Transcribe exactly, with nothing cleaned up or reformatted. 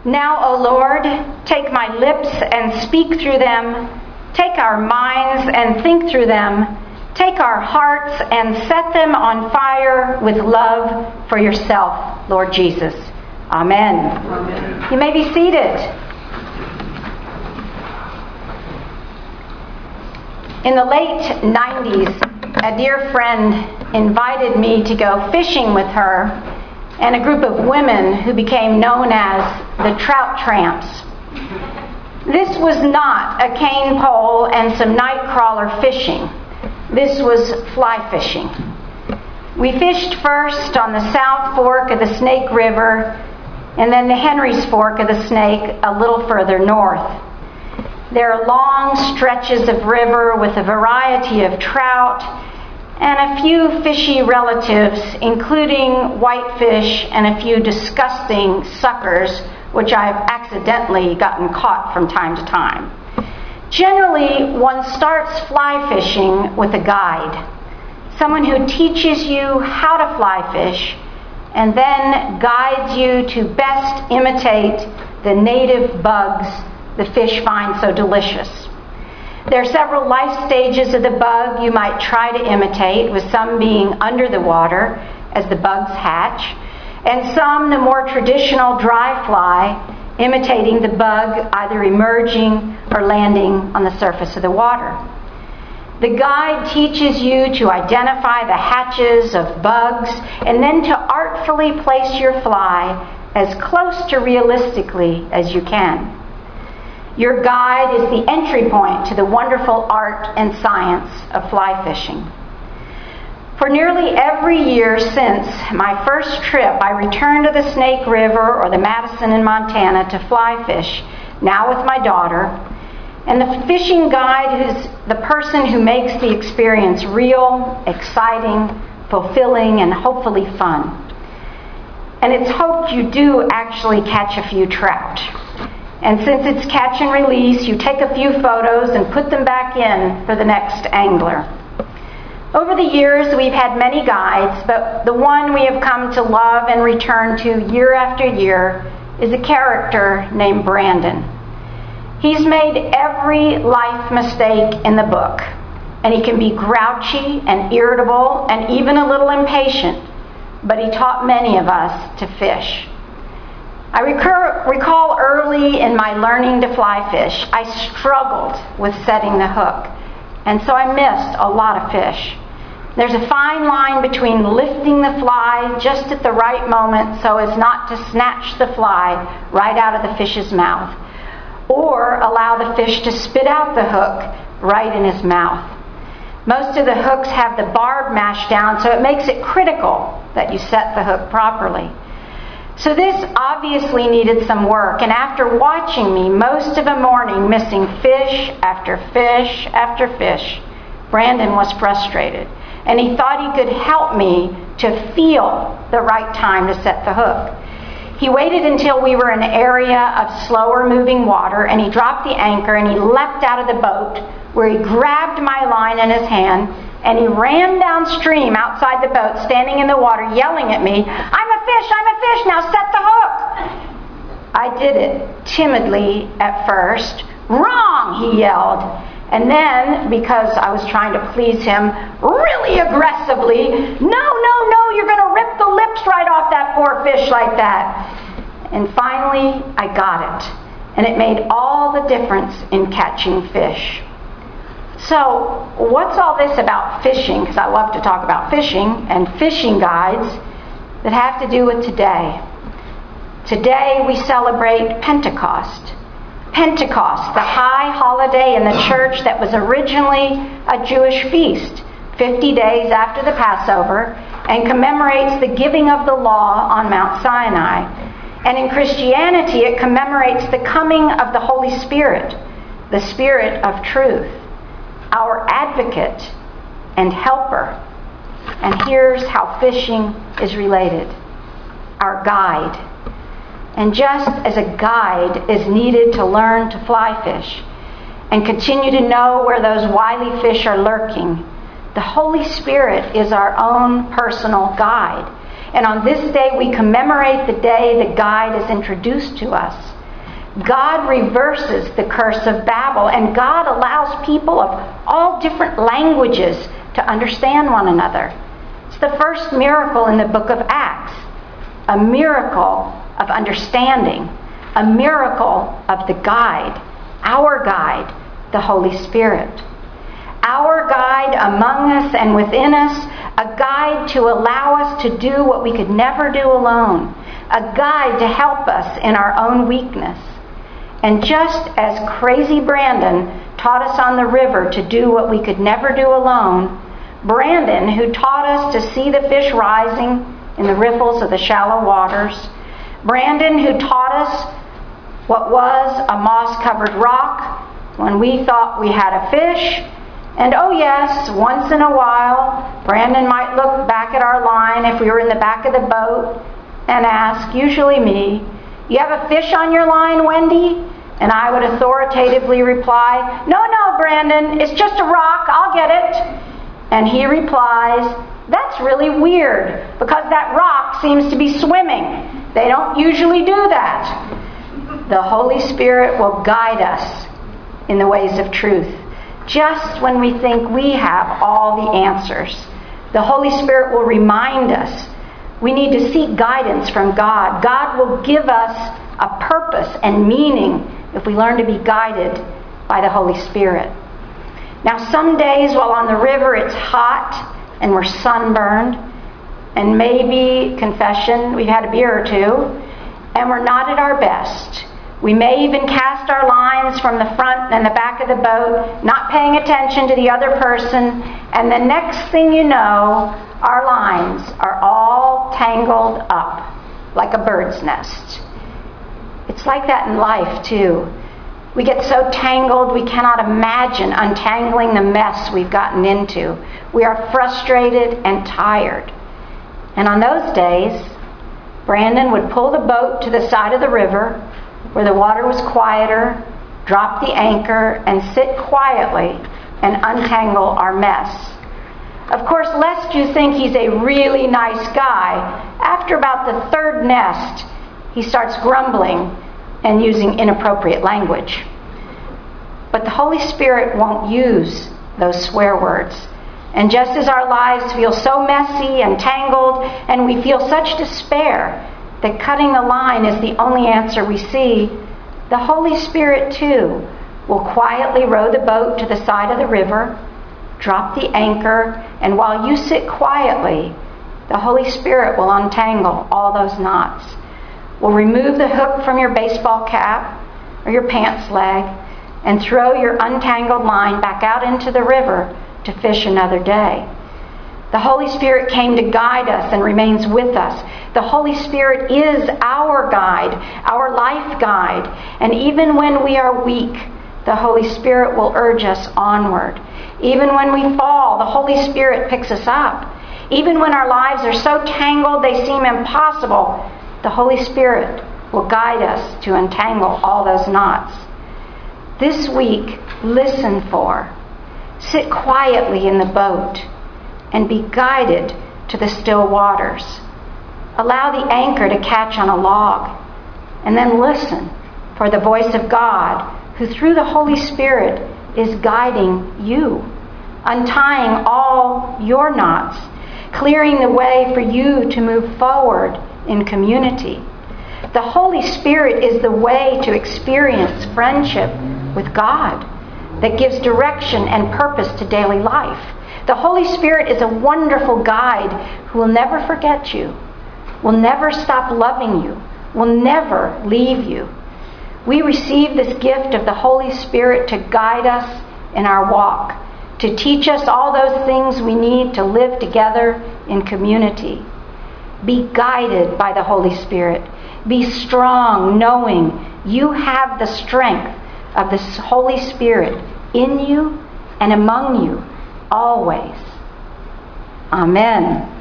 Now, O Lord, take my lips and speak through them. Take our minds and think through them. Take our hearts and set them on fire with love for yourself, Lord Jesus. Amen. Amen. You may be seated. In the late nineties, a dear friend invited me to go fishing with her and a group of women who became known as the Trout Tramps. This was not a cane pole and some night crawler fishing. This was fly fishing. We fished first on the South Fork of the Snake River and then the Henry's Fork of the Snake a little further north. There are long stretches of river with a variety of trout and a few fishy relatives, including whitefish and a few disgusting suckers, which I've accidentally gotten caught from time to time. Generally, one starts fly fishing with a guide, someone who teaches you how to fly fish and then guides you to best imitate the native bugs the fish find so delicious. There are several life stages of the bug you might try to imitate, with some being under the water as the bugs hatch, and some, the more traditional dry fly, imitating the bug either emerging or landing on the surface of the water. The guide teaches you to identify the hatches of bugs and then to artfully place your fly as close to realistically as you can. Your guide is the entry point to the wonderful art and science of fly fishing. For nearly every year since my first trip, I returned to the Snake River or the Madison in Montana to fly fish, now with my daughter. And the fishing guide is the person who makes the experience real, exciting, fulfilling, and hopefully fun. And it's hoped you do actually catch a few trout. And since it's catch and release, you take a few photos and put them back in for the next angler. Over the years, we've had many guides, but the one we have come to love and return to year after year is a character named Brandon. He's made every life mistake in the book, and he can be grouchy and irritable and even a little impatient, but he taught many of us to fish. I recur, recall early in my learning to fly fish, I struggled with setting the hook, and so I missed a lot of fish. There's a fine line between lifting the fly just at the right moment so as not to snatch the fly right out of the fish's mouth, or allow the fish to spit out the hook right in his mouth. Most of the hooks have the barb mashed down, so it makes it critical that you set the hook properly. So this obviously needed some work, and after watching me most of a morning missing fish after fish after fish, Brandon was frustrated, and he thought he could help me to feel the right time to set the hook. He waited until we were in an area of slower moving water, and he dropped the anchor and he leapt out of the boat, where he grabbed my line in his hand and he ran downstream outside the boat, standing in the water, yelling at me, "I'm a fish, I'm a fish, now set the hook." I did it timidly at first. "Wrong," he yelled. And then, because I was trying to please him, really aggressively, "No, no, no, you're going to rip the lips right off that poor fish like that." And finally, I got it. And it made all the difference in catching fish. So, what's all this about fishing? Because I love to talk about fishing and fishing guides that have to do with today. Today we celebrate Pentecost. Pentecost, the high holiday in the church that was originally a Jewish feast, fifty days after the Passover, and commemorates the giving of the law on Mount Sinai. And in Christianity, it commemorates the coming of the Holy Spirit, the Spirit of truth, our advocate and helper. And here's how fishing is related: our guide. And just as a guide is needed to learn to fly fish and continue to know where those wily fish are lurking, the Holy Spirit is our own personal guide. And on this day, we commemorate the day the guide is introduced to us. God reverses the curse of Babel, and God allows people of all different languages to understand one another. It's the first miracle in the book of Acts, a miracle of understanding, a miracle of the guide, our guide, the Holy Spirit. Our guide among us and within us, a guide to allow us to do what we could never do alone, a guide to help us in our own weakness. And just as crazy Brandon taught us on the river to do what we could never do alone, Brandon, who taught us to see the fish rising in the riffles of the shallow waters, Brandon, who taught us what was a moss-covered rock when we thought we had a fish, and oh yes, once in a while, Brandon might look back at our line if we were in the back of the boat and ask, usually me, "You have a fish on your line, Wendy?" And I would authoritatively reply, "No, no, Brandon, it's just a rock, I'll get it." And he replies, "That's really weird, because that rock seems to be swimming. They don't usually do that." The Holy Spirit will guide us in the ways of truth. Just when we think we have all the answers, the Holy Spirit will remind us we need to seek guidance from God. God will give us a purpose and meaning if we learn to be guided by the Holy Spirit. Now, some days while on the river it's hot and we're sunburned, and maybe, confession, we've had a beer or two, and we're not at our best. We may even cast our lines from the front and the back of the boat, not paying attention to the other person, and the next thing you know, our lines are all tangled up like a bird's nest. It's like that in life, too. We get so tangled we cannot imagine untangling the mess we've gotten into. We are frustrated and tired. And on those days, Brandon would pull the boat to the side of the river where the water was quieter, drop the anchor, and sit quietly and untangle our mess. Of course, lest you think he's a really nice guy, after about the third nest, he starts grumbling and using inappropriate language. But the Holy Spirit won't use those swear words. And just as our lives feel so messy and tangled, and we feel such despair that cutting the line is the only answer we see, the Holy Spirit, too, will quietly row the boat to the side of the river, drop the anchor, and while you sit quietly, the Holy Spirit will untangle all those knots. Will remove the hook from your baseball cap or your pants leg and throw your untangled line back out into the river to fish another day. The Holy Spirit came to guide us and remains with us. The Holy Spirit is our guide, our life guide. And even when we are weak, the Holy Spirit will urge us onward. Even when we fall, the Holy Spirit picks us up. Even when our lives are so tangled they seem impossible, the Holy Spirit will guide us to untangle all those knots. This week, listen for, sit quietly in the boat, and be guided to the still waters. Allow the anchor to catch on a log, and then listen for the voice of God, who through the Holy Spirit is guiding you, untying all your knots, clearing the way for you to move forward in community. The Holy Spirit is the way to experience friendship with God that gives direction and purpose to daily life. The Holy Spirit is a wonderful guide who will never forget you, will never stop loving you, will never leave you. We receive this gift of the Holy Spirit to guide us in our walk, to teach us all those things we need to live together in community. Be guided by the Holy Spirit. Be strong, knowing you have the strength of the Holy Spirit in you and among you always. Amen.